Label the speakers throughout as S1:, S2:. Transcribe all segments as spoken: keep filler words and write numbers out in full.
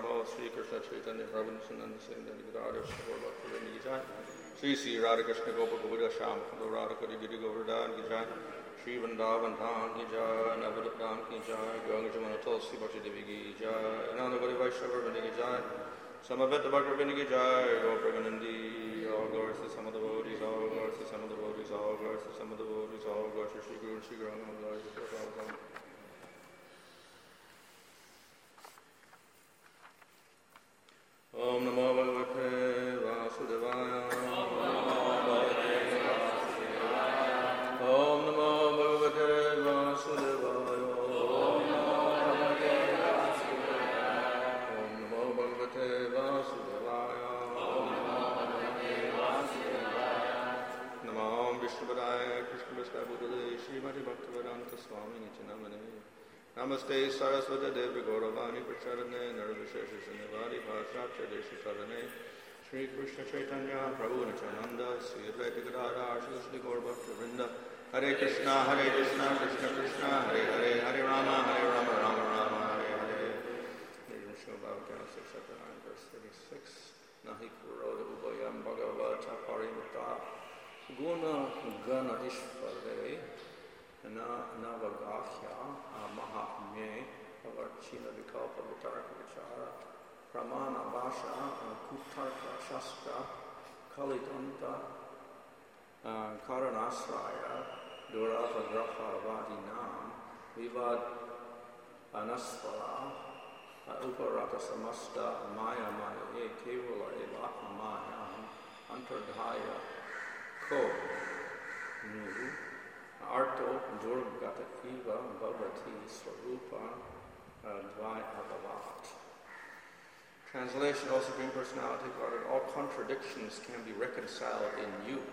S1: Bahal Sri Krishna Chaitanya Prabhu Nityananda Sindhani Gadadhar Sri Bhaktivinoda Ki Jai Sri Sri Radha Krishna Gopa Govinda Shyam Sundar Radha Kari Giri Govardhan Ki Jai Sri Vrindavan Dham Ki Jai Navadip Dham Ki Jai Ganga Jamuna Tulsi Bhakti Devi Ki Jai Ananda Gori Vaishnava Vrinda Ki Jai Samaveta Bhakti Vrinda Ki Jai Gopraganandi all glories to some of the devotees, all glories to some of the devotees, all glories to some of the devotees, all glories to Sri Guru and Sri Guru, all glories to Sri Guru. Om Namo Bhagavate Vasudevaya. Om Namo Bhagavate Vasudevaya. Om Namo Bhagavate Vasudevaya. Om Namo Bhagavate Vasudevaya. Om Namo Bhagavate Vasudevaya. Om Namo Bhagavate Vasudevaya. Namo Vishnupadaya Krishna Vishnu Buddhale Srimati Bhaktivedanta Swami Nityanamane. Namaste Saraswati Devi Gauravani Pracharane Nirvishesha Nivadi Bhasracha Deshikarane Sri Krishna Chaitanya Prabhu Nityananda Sri Advaita Gadadhar Sri Gaur Bhakta Vrinda Hare Krishna Hare Krishna Krishna Krishna Hare Hare Hare Rama Hare Rama Rama Rama Hare Hare. Vishnu Bhagavatam six nine verse thirty-six Nahi Kuroda Ubayam Bhagavata Parimata Guna Gana Ishvare Na Navagahya Mahatmye Avarchila Vikalpa Vitarka Vichara Pramana Basha Kutarka Shastra Kalidanta Karanasraya Durava Graha Vadinam Vivad Anasvara Uparata Samasta Maya Maya Kevala Evatma Mayam Antardhaya Ko Nu Arto Durgata Eva Bhavati Swarupa Dvai Abhavat. Translation, O Supreme Personality of God, all contradictions can be reconciled in you.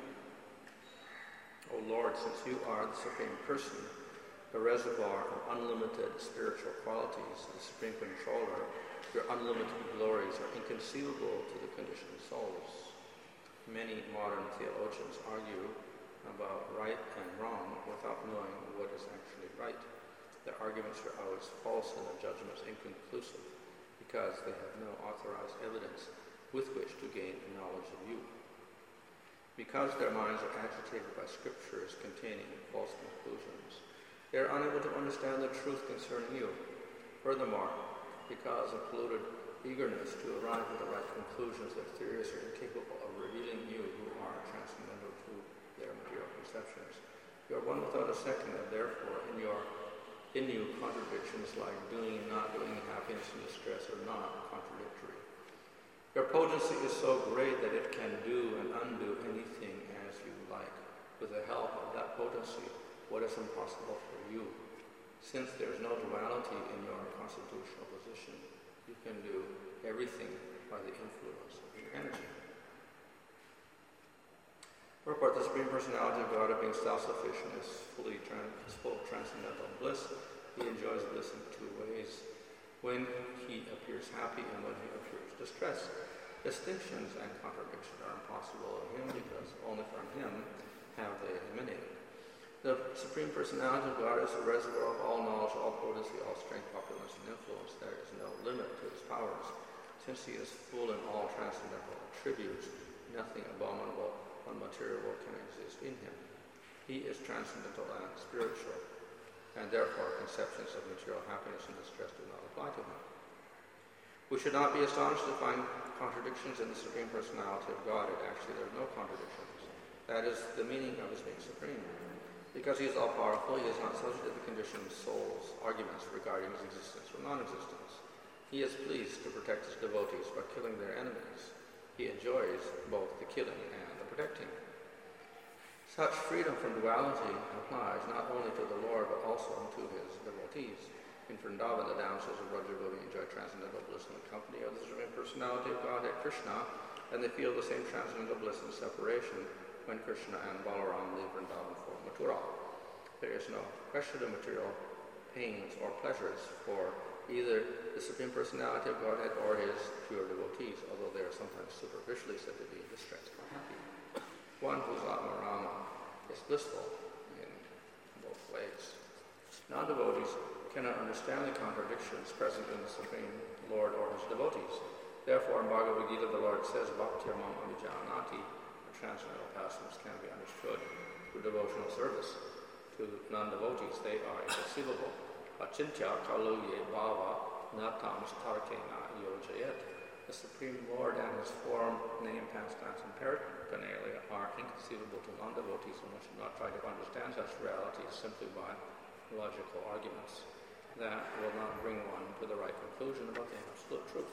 S1: O Lord, since you are the Supreme Person, the reservoir of unlimited spiritual qualities, the Supreme Controller, your unlimited glories are inconceivable to the conditioned souls. Many modern theologians argue about right and wrong without knowing what is actually right. Their arguments are always false and their judgments inconclusive because they have no authorized evidence with which to gain a knowledge of you. Because their minds are agitated by scriptures containing false conclusions, they are unable to understand the truth concerning you. Furthermore, because of polluted eagerness to arrive at the right conclusions, their theories are incapable of revealing you who are transcendental to their material perceptions. You are one without a second, and therefore in your in you contradictions like doing and not doing, happiness and distress are not contradictory. Your potency is so great that it can do and undo anything as you like. With the help of that potency, what is impossible for you? Since there is no duality in your constitutional position, you can do everything by the influence of your energy. Purport: the Supreme Personality of God, being self-sufficient, is fully trans- is full of transcendental bliss. He enjoys bliss in two ways: when he appears happy and when he appears distressed. Distinctions and contradictions are impossible in him because only from him have they emanated. The Supreme Personality of God is the reservoir of all knowledge, all potency, all strength, opulence, and influence. There is no limit to his powers. Since he is full in all transcendental attributes, nothing abominable unmaterial can exist in him. He is transcendental and spiritual, and therefore conceptions of material happiness and distress do not apply to him. We should not be astonished to find contradictions in the Supreme Personality of God. It actually, there are no contradictions. That is the meaning of his being supreme. Because he is all-powerful, he is not subject to the conditioned soul's arguments regarding his existence or non-existence. He is pleased to protect his devotees by killing their enemies. He enjoys both the killing and protecting. Such freedom from duality applies not only to the Lord but also to his devotees. In Vrindavan, the damsels of Rajagovi enjoy transcendental bliss in the company of the Supreme Personality of Godhead Krishna, and they feel the same transcendental bliss in separation when Krishna and Balaram leave Vrindavan for Mathura. There is no question of material pains or pleasures for either the Supreme Personality of Godhead or his pure devotees, although they are sometimes superficially said to be distressed or happy. One whose Atma Rama is blissful in both ways. Non-devotees cannot understand the contradictions present in the Supreme Lord or his devotees. Therefore, in Bhagavad Gita, the Lord says, Bhakti-ramam avijanati, the transcendental pastimes can be understood through devotional service. To non-devotees, they are inconceivable. Achintya kaluye bhava natam starkena yojayet. The Supreme Lord and his form, name, pastimes, and paraphernalia are inconceivable to non-devotees, and one should not try to understand such realities simply by logical arguments. That will not bring one to the right conclusion about the absolute truth.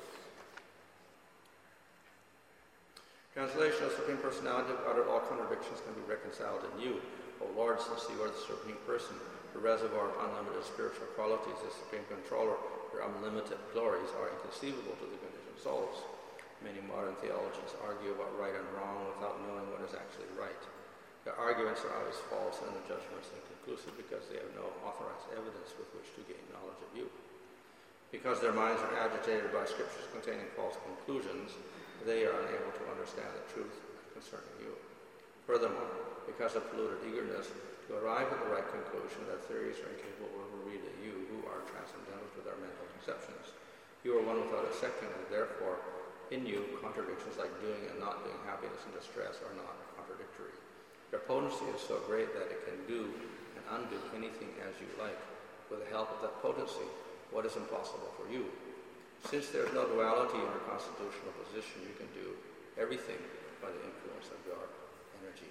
S1: Translation: of the Supreme Personality of God, all contradictions can be reconciled in you. O Lord, since you are the Supreme Person, the reservoir of unlimited spiritual qualities, the Supreme Controller, your unlimited glories are inconceivable to the conditioned souls. Many modern theologians argue about right and wrong without knowing what is actually right. Their arguments are always false and their judgments inconclusive because they have no authorized evidence with which to gain knowledge of you. Because their minds are agitated by scriptures containing false conclusions, they are unable to understand the truth concerning you. Furthermore, because of polluted eagerness to arrive at the right conclusion, their theories are incapable of reading you, who are transcendental to their mental conceptions. You are one without a second, and therefore, in you, contradictions like doing and not doing, happiness and distress are not contradictory. Their potency is so great that it can do and undo anything as you like. With the help of that potency, what is impossible for you? Since there is no duality in your constitutional position, you can do everything by the influence of your energy.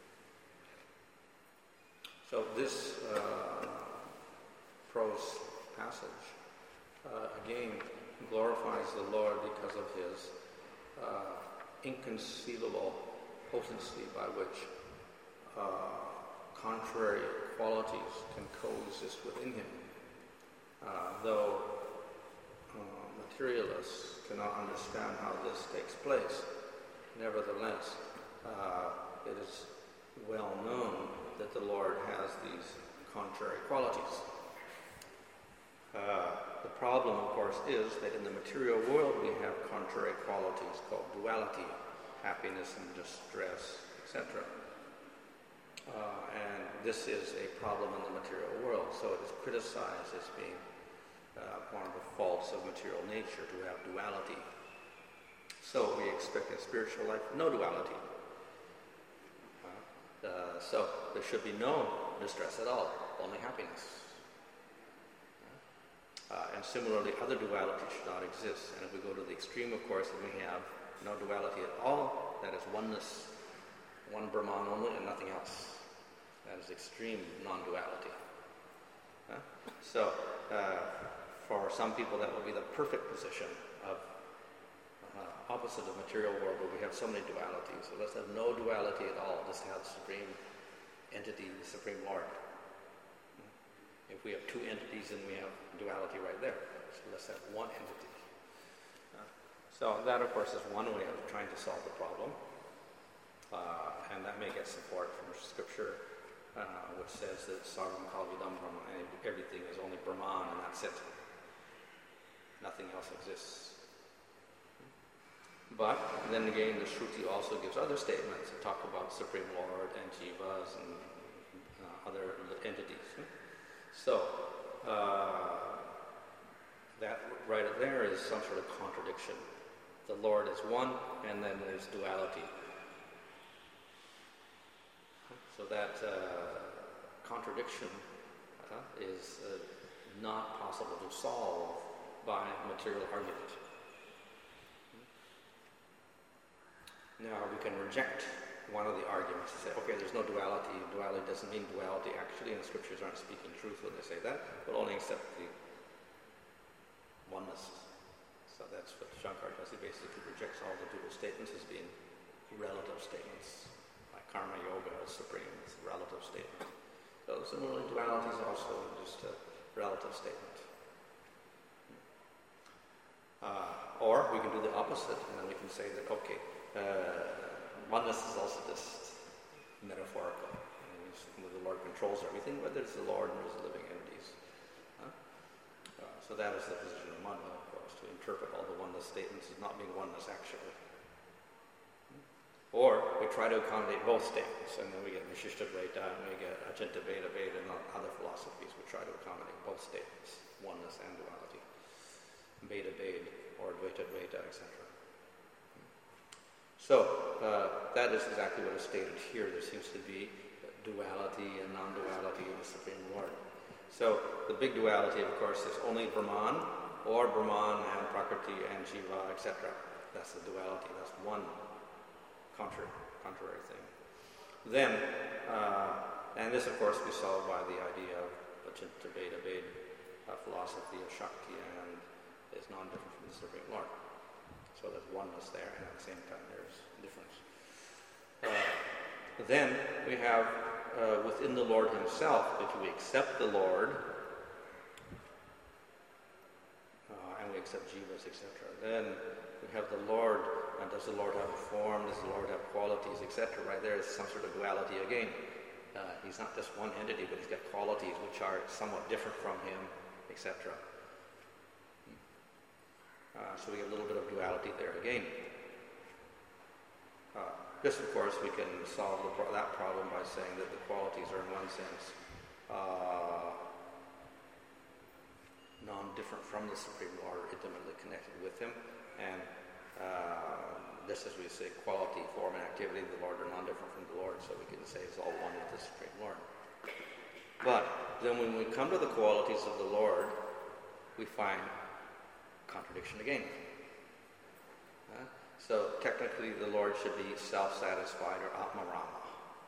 S1: So this uh, prose passage, uh, again, glorifies the Lord because of his uh, inconceivable potency by which uh, contrary qualities can coexist within him. Uh, though uh, materialists cannot understand how this takes place, nevertheless, uh, it is well known that the Lord has these contrary qualities. Uh, the problem, of course, is that in the material world we have contrary qualities called duality, happiness and distress, et cetera. Uh, and this is a problem in the material world, so it is criticized as being uh, one of the faults of material nature to have duality. So we expect in spiritual life no duality. Uh, uh, so there should be no distress at all, only happiness. Uh, and similarly, other duality should not exist. And if we go to the extreme, of course, then we have no duality at all. That is oneness, one Brahman only and nothing else. That is extreme non-duality. Uh, so, uh, for some people, that will be the perfect position of uh, opposite of material world, where we have so many dualities. So let's have no duality at all. Just have the supreme entity, the Supreme Lord. If we have two entities, then we have duality right there. So let's have one entity. Uh, so that, of course, is one way of trying to solve the problem. Uh, and that may get support from scripture, uh, which says that Sarvam Kalvidam Brahman, and everything is only Brahman, and that's it. Nothing else exists. But then again, the Shruti also gives other statements that talk about Supreme Lord and Jivas and uh, other entities. So, uh, that right there is some sort of contradiction. The Lord is one, and then there's duality. So that uh, contradiction uh, is uh, not possible to solve by material argument. Now, we can reject one of the arguments to say, okay, there's no duality. Duality doesn't mean duality actually, and the scriptures aren't speaking truth when they say that. We'll only accept the oneness. So that's what Shankar does. He basically rejects all the dual statements as being relative statements. Like karma yoga is supreme, it's a relative statement. So similarly, duality is also just a relative statement. Uh, or we can do the opposite, and then we can say that, okay, uh, oneness is also just metaphorical. I mean, the Lord controls everything, but there's the Lord and there's the living entities. Huh? Uh, so that is the position of Manva, of course, to interpret all the oneness statements as not being oneness actually. Or we try to accommodate both statements, and then we get Vishishta-Dvaita, and we get Achintya-Bheda-Veda, and other philosophies. We try to accommodate both statements, oneness and duality. Beta Beda, or Dvaita Dvaita, et cetera. So uh, that is exactly what is stated here. There seems to be duality and non-duality in the Supreme Lord. So the big duality, of course, is only Brahman, or Brahman and Prakriti and Jiva, et cetera. That's the duality. That's one contrary, contrary thing. Then, uh, and this, of course, be solved by the idea of Achinta Beda Beda, a philosophy of Shakti, and is non-different from the Supreme Lord. So there's oneness there, and at the same time there's difference. Uh, then we have uh, within the Lord Himself, if we accept the Lord, uh, and we accept Jivas, et cetera, then we have the Lord, and does the Lord have a form, does the Lord have qualities, et cetera. Right there is some sort of duality again. Uh, he's not just one entity, but He's got qualities which are somewhat different from Him, et cetera. Uh, so we get a little bit of duality there again. Uh, this, of course, we can solve the pro- that problem by saying that the qualities are, in one sense, uh, non-different from the Supreme Lord, or intimately connected with Him. And uh, this, as we say, quality, form, and activity of the Lord are non-different from the Lord, so we can say it's all one with the Supreme Lord. But then when we come to the qualities of the Lord, we find contradiction again. Uh, so technically the Lord should be self-satisfied, or Atmarama.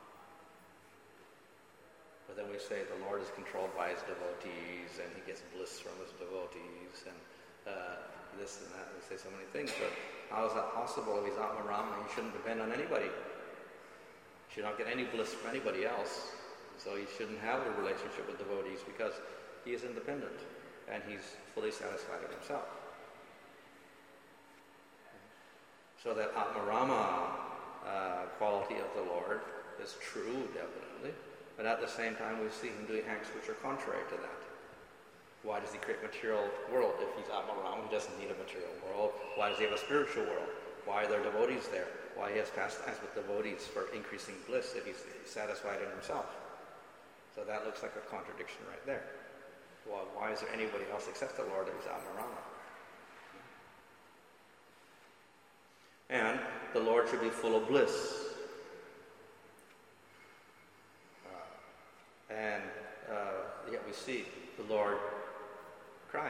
S1: But then we say the Lord is controlled by His devotees and He gets bliss from His devotees and uh, this and that. We say so many things, but how is that possible if He's Atmarama? He shouldn't depend on anybody. He should not get any bliss from anybody else. So He shouldn't have a relationship with devotees because He is independent and He's fully satisfied with Himself. So that Atmarama uh, quality of the Lord is true, definitely. But at the same time, we see Him doing acts which are contrary to that. Why does He create material world? If He's Atmarama, He doesn't need a material world. Why does He have a spiritual world? Why are there devotees there? Why He has pastimes with devotees for increasing bliss if He's satisfied in Himself? So that looks like a contradiction right there. Well, why is there anybody else except the Lord who's Atmarama? And the Lord should be full of bliss. Uh, and uh, yet we see the Lord cries.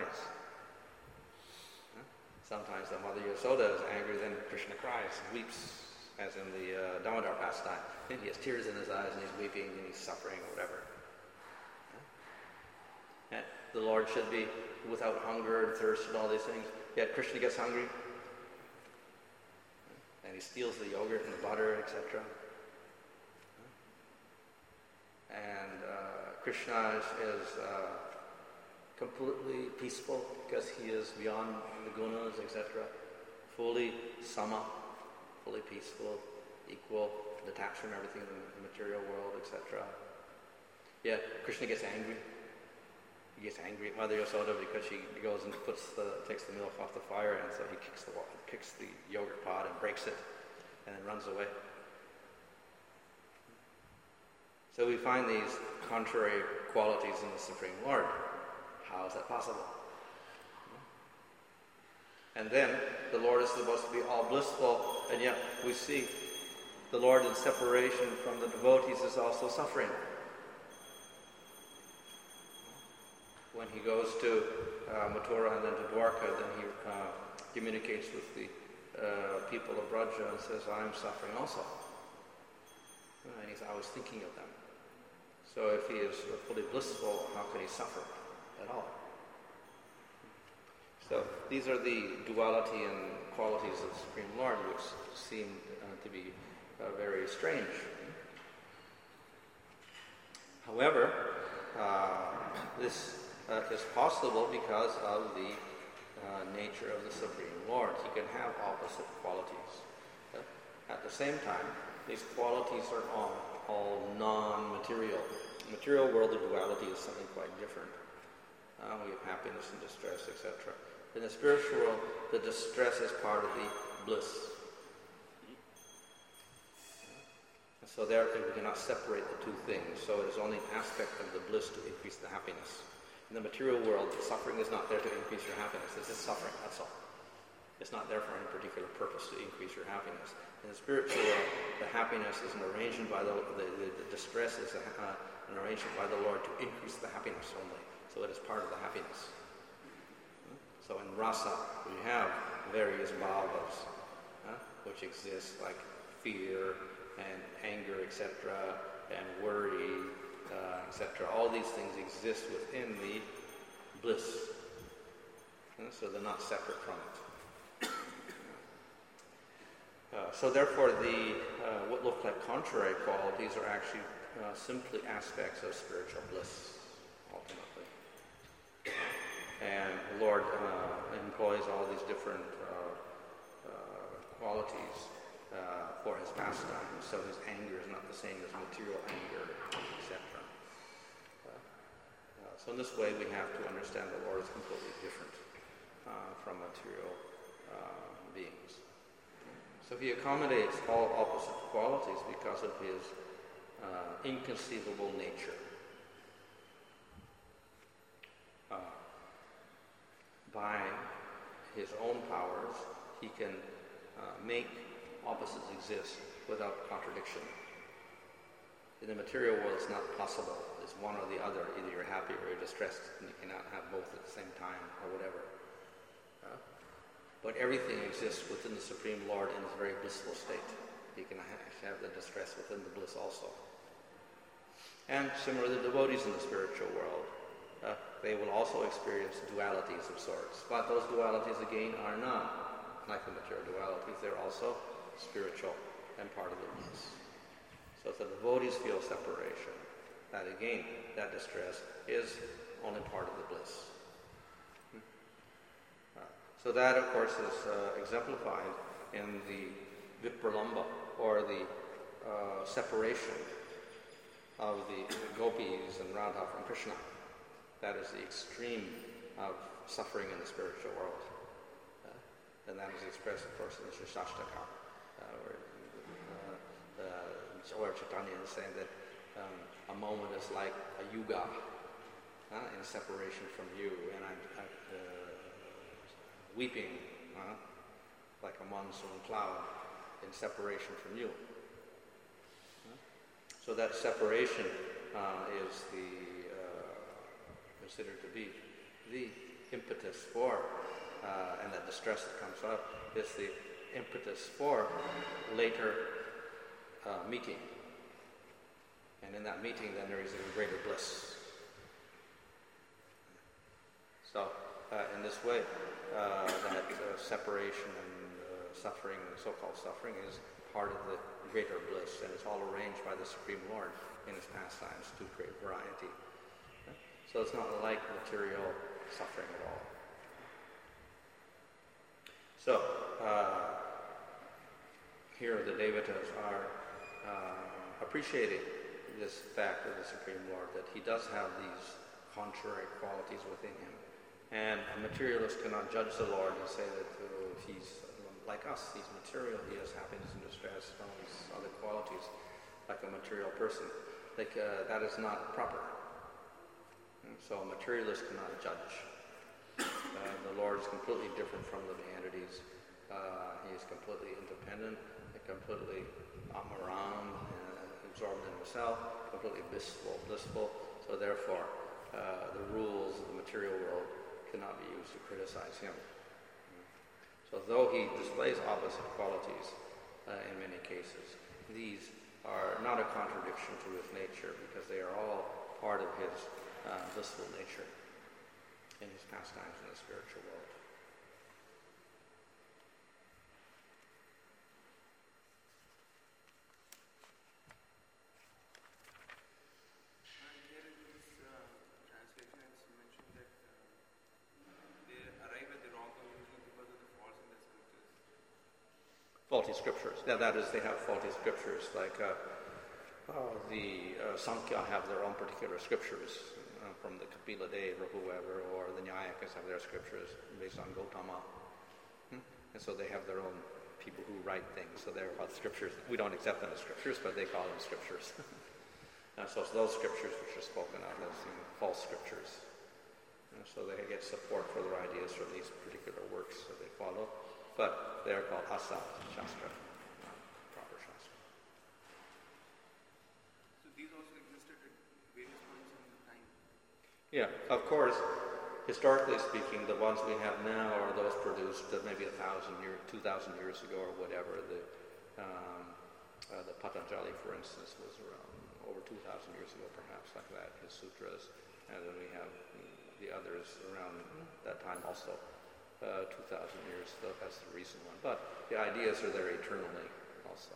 S1: Sometimes the Mother Yasoda is angry, then Krishna cries, weeps, as in the uh, Damodar pastime. And he has tears in his eyes and he's weeping and he's suffering or whatever. And the Lord should be without hunger and thirst and all these things. Yet Krishna gets hungry and he steals the yogurt and the butter, et cetera. And uh, Krishna is, is uh, completely peaceful because he is beyond the gunas, et cetera. Fully sama, fully peaceful, equal, detached from everything in the material world, et cetera. Yet Krishna gets angry. He gets angry at Mother Yasoda because she goes and puts the takes the milk off the fire, and so he kicks the kicks the yogurt pot and breaks it, and then runs away. So we find these contrary qualities in the Supreme Lord. How is that possible? And then the Lord is supposed to be all blissful, and yet we see the Lord in separation from the devotees is also suffering. When he goes to uh, Mathura and then to Dwarka, then he uh, communicates with the uh, people of Braja and says, I am suffering also. And he's always thinking of them. So if he is fully blissful, how can he suffer at all? So these are the duality and qualities of the Supreme Lord, which seem uh, to be uh, very strange. However, uh, this uh, is possible because of the uh, nature of the Supreme Lord. He can have opposite qualities. Uh, at the same time, these qualities are all, all non-material. In the material world, the duality is something quite different. Uh, we have happiness and distress, et cetera. In the spiritual world, the distress is part of the bliss. And so there we cannot separate the two things. So it is only an aspect of the bliss to increase the happiness. In the material world, suffering is not there to increase your happiness. This is suffering, that's all. It's not there for any particular purpose to increase your happiness. In the spiritual world, the happiness is an arrangement by the, the, the, the distress is a, uh, an arrangement by the Lord to increase the happiness only. So it is part of the happiness. So in rasa, we have various bhavas, uh, which exist like fear and anger, et cetera, and worry, uh, et cetera. All these things exist within the bliss. Uh, so they're not separate from it. Uh, so therefore, the uh, what look like contrary qualities are actually uh, simply aspects of spiritual bliss, ultimately. And the Lord uh, employs all these different uh, uh, qualities uh, for his pastimes. So his anger is not the same as material anger, et cetera. Uh, uh, so in this way, we have to understand the Lord is completely different uh, from material uh, beings. So he accommodates all opposite qualities because of his uh, inconceivable nature. Uh, by his own powers, he can uh, make opposites exist without contradiction. In the material world, it's not possible. It's one or the other. Either you're happy or you're distressed, and you cannot have both at the same time or whatever. Uh, But everything exists within the Supreme Lord in a very blissful state. He can have the distress within the bliss also. And similarly, the devotees in the spiritual world, uh, they will also experience dualities of sorts. But those dualities, again, are not like the material dualities. They're also spiritual and part of the bliss. So if the devotees feel separation, that again, that distress is only part of the bliss. So that, of course, is uh, exemplified in the Vipralamba, or the uh, separation of the gopis and Radha from Krishna. That is the extreme of suffering in the spiritual world. Uh, and that is expressed, of course, in the Shastaka, uh, where, uh, uh, where Chaitanya is saying that um, a moment is like a yuga uh, in separation from you, and I'm... I, uh, weeping uh, like a monsoon cloud in separation from you. Uh, so that separation uh, is the uh, considered to be the impetus for, uh, and that distress that comes up is the impetus for later uh, meeting. And in that meeting, then there is a greater bliss. So, uh, in this way, Uh, that uh, separation and uh, suffering, so-called suffering, is part of the greater bliss, and it's all arranged by the Supreme Lord in his pastimes to great variety. So it's not like material suffering at all. So uh, here the Devatas are uh, appreciating this fact of the Supreme Lord, that he does have these contrary qualities within him. And a materialist cannot judge the Lord and say that uh, he's like us, he's material, he has happiness and distress, all these other qualities, like a material person. Like, uh, that is not proper. And so a materialist cannot judge. Uh, the Lord is completely different from living entities. Uh, he is completely independent, and completely amarand, uh, absorbed in himself, completely blissful, blissful. So therefore, uh, the rules of the material world cannot be used to criticize him. So though he displays opposite qualities uh, in many cases, these are not a contradiction to his nature, because they are all part of his uh, blissful nature in his pastimes in the spiritual world. Faulty scriptures. Yeah, that is, they have faulty scriptures. Like uh, uh, the uh, Sankhya have their own particular scriptures uh, from the Kapila Dev or whoever, or the Nyayakas have their scriptures based on Gautama. Hmm? And so they have their own people who write things. So they're called scriptures. We don't accept them as scriptures, but they call them scriptures. And so it's those scriptures which are spoken of as, you know, false scriptures. so they get support for their ideas from these particular works that they follow. But they are called Asat Shastra, not proper Shastra.
S2: So these also existed at various points in time?
S1: Yeah, of course. Historically speaking, the ones we have now are those produced uh, maybe a thousand years, two thousand years ago or whatever. The um, uh, the Patanjali, for instance, was around over two thousand years ago, perhaps, like that, his sutras. And then we have the others around that time also, uh, two thousand years, so that's the recent one. But the ideas are there eternally also.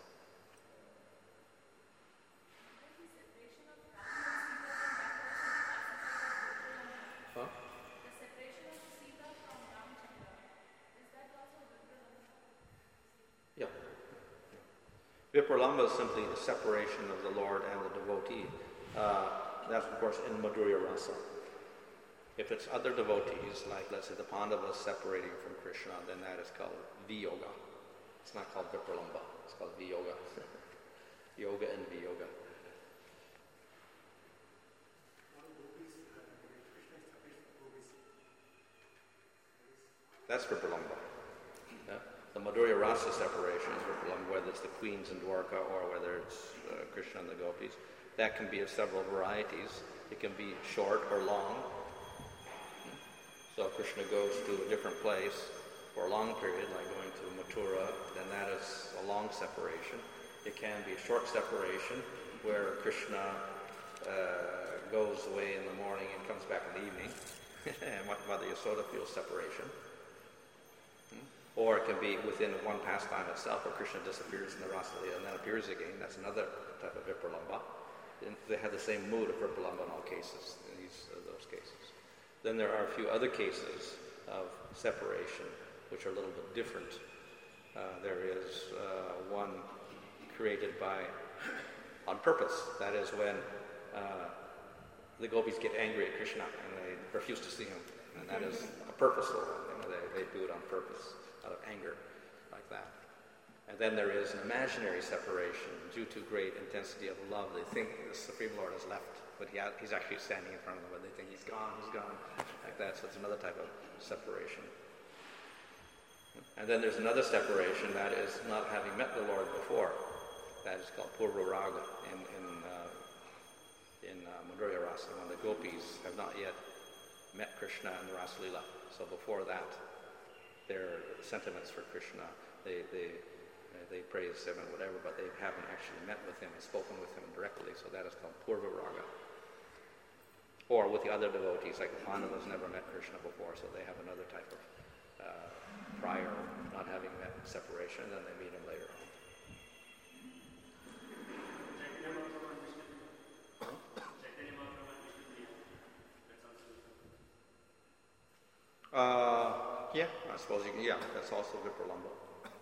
S1: Huh?
S3: The separation of Sita from Ramchandra, is that also Vipralambha?
S1: Yeah. Vipralambha is simply the separation of the Lord and the devotee. Uh, that's, of course, in Madhurya Rasa. If it's other devotees, like, let's say, the Pandavas separating from Krishna, then that is called Viyoga. It's not called Vipralambha. It's called Viyoga. Yoga and Viyoga. That's Vipralambha. Yeah? The Madhurya Rasa separation is Vipralambha, whether it's the queens in Dwarka or whether it's uh, Krishna and the gopis. That can be of several varieties. It can be short or long. So if Krishna goes to a different place for a long period, like going to Mathura, then that is a long separation. It can be a short separation where Krishna uh, goes away in the morning and comes back in the evening, and Mother Yasoda feels separation. Or it can be within one pastime itself, where Krishna disappears in the Rasa Leela and then appears again. That's another type of Vipralambha. They have the same mood of Vipralambha in all cases, in these, uh, those cases. Then there are a few other cases of separation, which are a little bit different. Uh, there is uh, one created by, on purpose. That is when uh, the gopis get angry at Krishna and they refuse to see him. And that is a purposeful one. You know, they, they do it on purpose, out of anger, like that. And then there is an imaginary separation due to great intensity of love. They think the Supreme Lord has left, but he ha- he's actually standing in front of them, and they think he's gone, he's gone, like that. So it's another type of separation. And then there's another separation that is not having met the Lord before. That is called Purva Raga in in, uh, in uh, Madhurya Rasa, when the gopis have not yet met Krishna in the Rasa Leela. So before that, their sentiments for Krishna, they they they praise him and whatever, but they haven't actually met with him and spoken with him directly. So that is called Purva Raga. Or with the other devotees, like the Pandavas never met Krishna before, so they have another type of uh, prior not having met separation, and then they meet him later on. Uh, yeah, I suppose you can, yeah, that's also Vipralambha.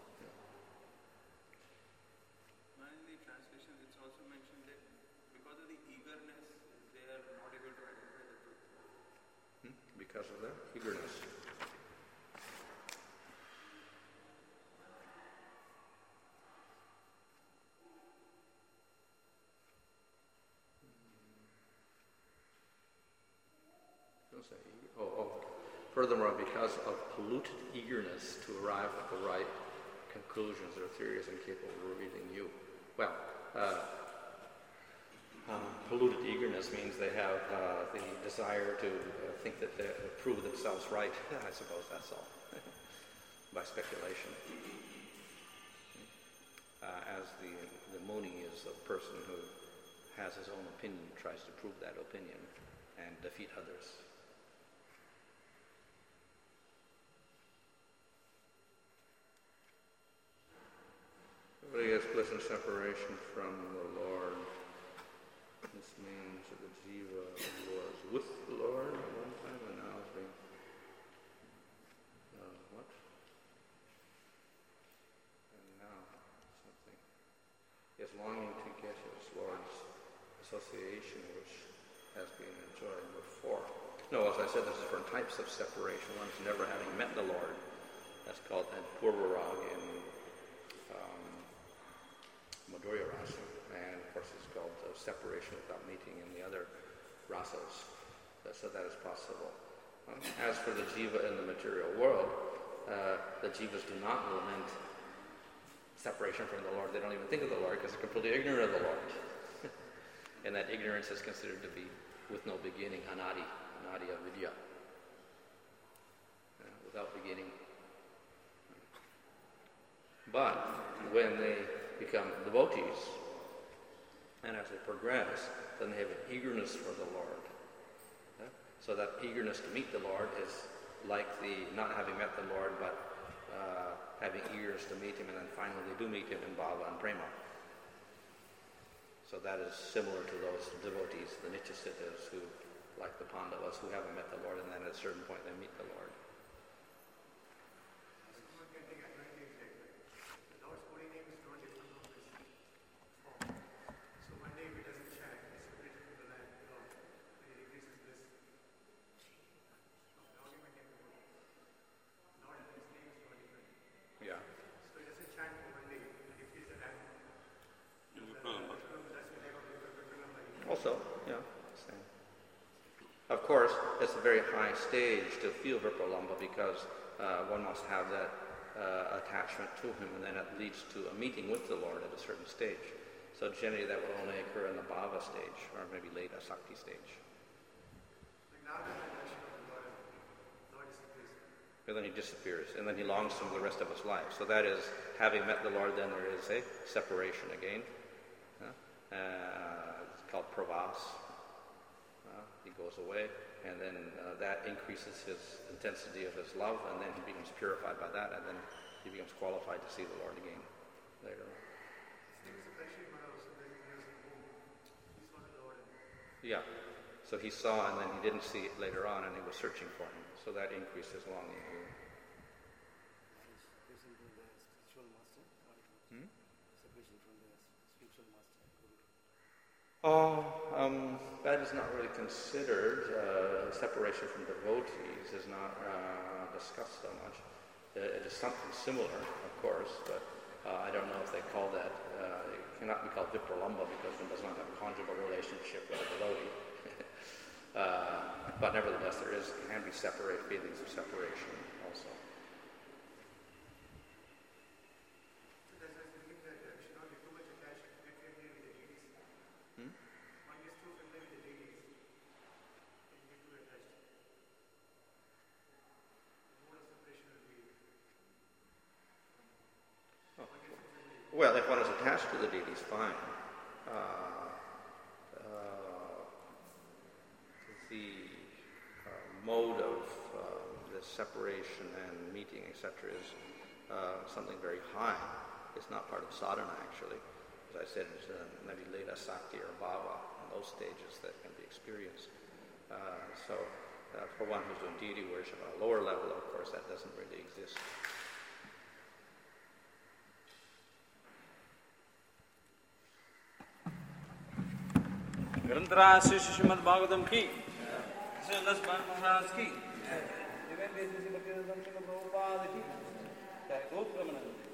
S2: In the translation, it's also mentioned that because of the eagerness, they are not able to identify the truth.
S1: Hmm? Because of their eagerness. Oh, oh. Furthermore, because of polluted eagerness to arrive at the right conclusions, their theory is incapable of revealing you. Well, uh, um, polluted eagerness means they have uh, the desire to uh, think that they prove themselves right. I suppose that's all, by speculation. Uh, as the the Muni is a person who has his own opinion, tries to prove that opinion and defeat others. Everybody has bliss and separation from the Lord. This means that the jiva was with the Lord at one time and now is being uh, what? And now something is longing to get his Lord's association, which has been enjoyed before. No, as I said, this is for types of separation. One's never having met the Lord. That's called Purva Raga in um, Madhurya Rasa, and of course it's called uh, separation without meeting in the other rasas. So that is possible. As for the jiva in the material world, uh, the jivas do not lament separation from the Lord. They don't even think of the Lord because they're completely ignorant of the Lord. And that ignorance is considered to be with no beginning, anadi, anadi avidya, uh, without beginning. But when they become devotees, and as they progress, then they have an eagerness for the Lord. Yeah? So that eagerness to meet the Lord is like the not having met the Lord, but uh, having eagerness to meet Him, and then finally they do meet Him in bhava and prema. So that is similar to those devotees, the Nityasiddhas, who, like the Pandavas, who haven't met the Lord, and then at a certain point they meet the Lord. Also, yeah, same. Of course, it's a very high stage to feel Vipralambha because uh, one must have that uh, attachment to Him, and then it leads to a meeting with the Lord at a certain stage. So generally that will only occur in the bhava stage, or maybe late asakti stage. And then He disappears, and then He longs for the rest of His life. So that is, having met the Lord, then there is a separation again. Uh, it's called pravas. Uh, he goes away, and then uh, that increases his intensity of his love, and then he becomes purified by that, and then he becomes qualified to see the Lord again later on. Yeah. So he saw, and then he didn't see it later on, and he was searching for Him. So that increased his longing. Hmm? Oh, um, that is not really considered. Uh, separation from devotees is not uh, discussed so much. It is something similar, of course, but uh, I don't know if they call that. Uh, it cannot be called Vipralambha because one does not have a conjugal relationship with a devotee. uh, but nevertheless, there is can be separate feelings of separation also. Well, if one is attached to the deities, fine. Uh, uh, the uh, mode of uh, this separation and meeting, et cetera, is uh, something very high. It's not part of sadhana, actually. As I said, it's uh, maybe leda sakti or bhava, in those stages that can be experienced. Uh, so, uh, for one who's doing deity worship on a lower level, of course, that doesn't really exist.
S4: ग्रंथराज Shri Shrimad Bhagavatam की श्री दस महाराज की दिव्य देश से भक्ति रत्न प्रभुपाद की जय गो प्रमानंद।